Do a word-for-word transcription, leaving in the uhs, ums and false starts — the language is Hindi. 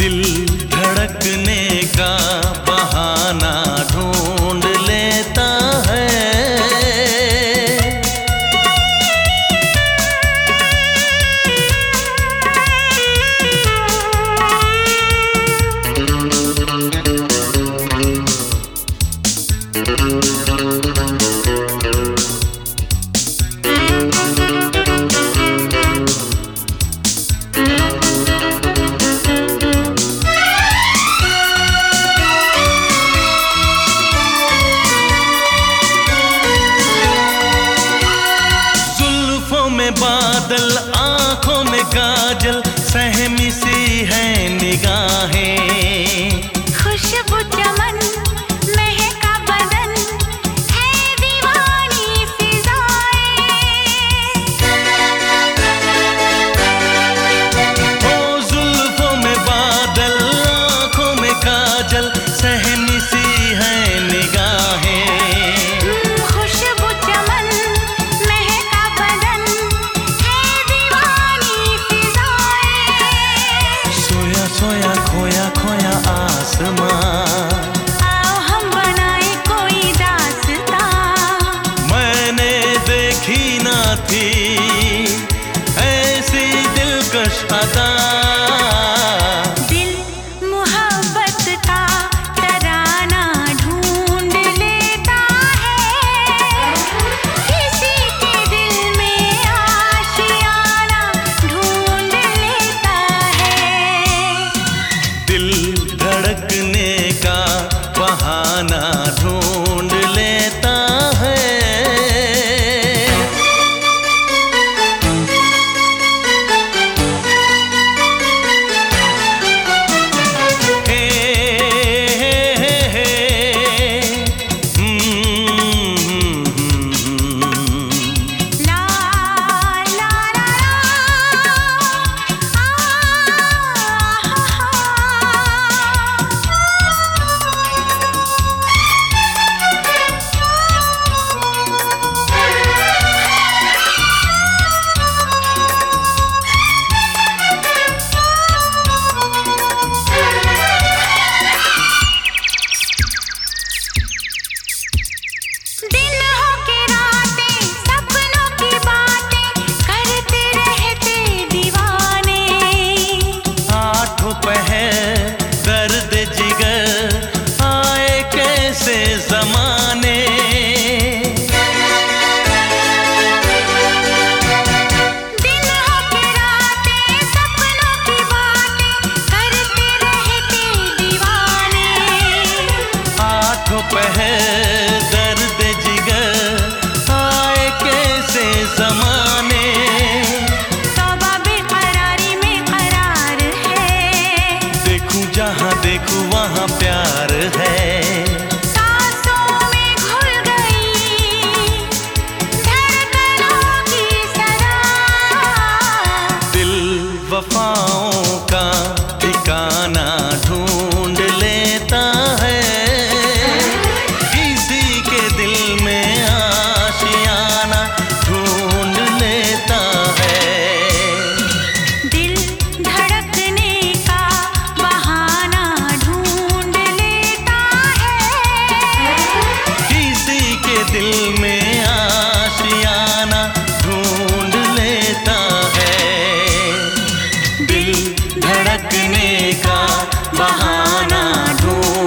दिल धड़कने का बहाना ढूंढ लेता है। बादल आंखों में काजल, सहमी सी है निगाहें। खुशबू चमन महका बदन, है दीवानी फिजाएं। ओ जुल्फों में बादल आंखों में काजल, सहमी सी है निगाहें। सोया खोया खोया आसमां, आओ हम बनाए कोई दास्तां। मैंने देखी ना थी ऐसी दिलकश अदा। दिल मोहब्बत का तराना ढूंढ लेता है, किसी के दिल में आशियाना ढूंढ लेता है। दिल धड़कने का बहाना ढूंढ लेता है। हे, हे, हे, हे, हम्म, ला ला ला दिन हो के रातें, सपनों की बातें करते रहते दीवाने। आठों पहर दर्द जिगर आए कैसे जमाने। दिन हो के रातें, सपनों की बातें करते रहते दीवाने। आठों पहर दर्द जिगर आए कैसे जमाने। तौबा बेकरारी में करार है, देखूं जहां देखूं वहां प्यार है। सांसों में घुल गई धड़कनों की सदा। दिल वफाओं का ठिकाना ढूंढ लेता है, किसी के दिल में आशियाना ढूंढ लेता है। दिल धड़कने का बहाना ढूंढ लेता है, किसी के दिल में आशियाना ढूंढ लेता है। दिल धड़कने का बहाना ढूंढ